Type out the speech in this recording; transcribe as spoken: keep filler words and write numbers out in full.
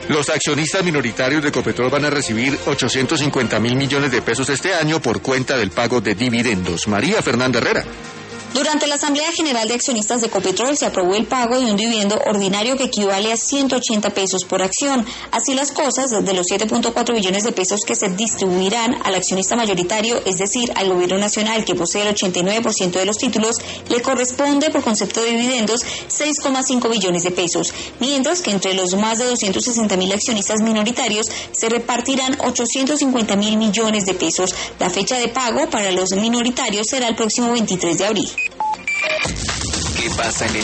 Los accionistas minoritarios de Ecopetrol van a recibir ochocientos cincuenta mil millones de pesos este año por cuenta del pago de dividendos. María Fernanda Herrera. Durante la Asamblea General de Accionistas de Ecopetrol se aprobó el pago de un dividendo ordinario que equivale a ciento ochenta pesos por acción. Así las cosas, de los siete punto cuatro billones de pesos que se distribuirán al accionista mayoritario, es decir, al Gobierno Nacional, que posee el ochenta y nueve por ciento de los títulos, le corresponde por concepto de dividendos seis coma cinco billones de pesos, mientras que entre los más de doscientos sesenta mil accionistas minoritarios se repartirán ochocientos cincuenta mil millones de pesos. La fecha de pago para los minoritarios será el próximo veintitrés de abril. ¿Qué pasa en el